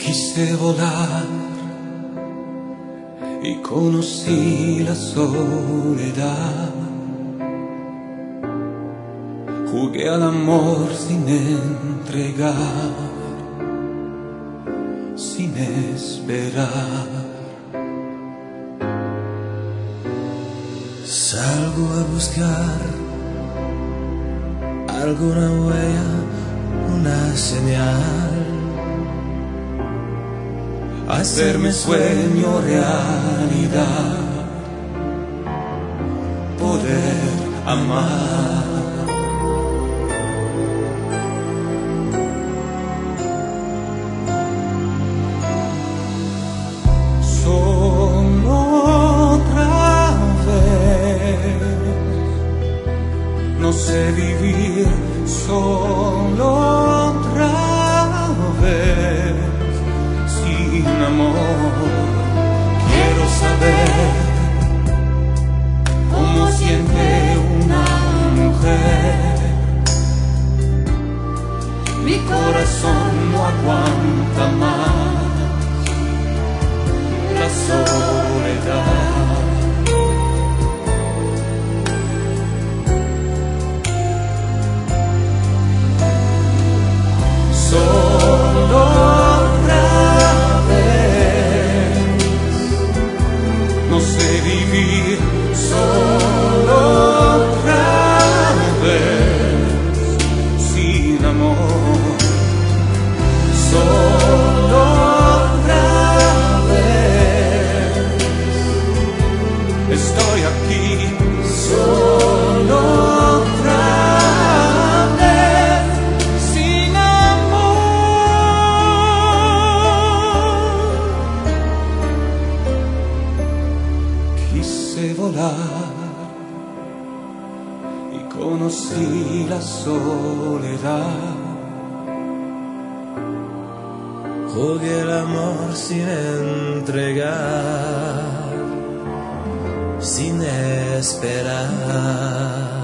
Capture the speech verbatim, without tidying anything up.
Quise volar y conocí la soledad. Jugué al amor sin entregar, sin esperar. Salgo a buscar alguna huella, una señal, Hacer mi sueño realidad, poder amar. Solo otra vez, no sé vivir solo otra vez. Sin amor, quiero saber cómo siente una mujer. Mi corazón no aguanta más la soledad. Solo no sé vivir solo otra vez sin amor. Solo otra vez estoy aquí. Solo otra vez sin amor. Quise volar y conocí la soledad. jugué el amor sin entregar, sin esperar.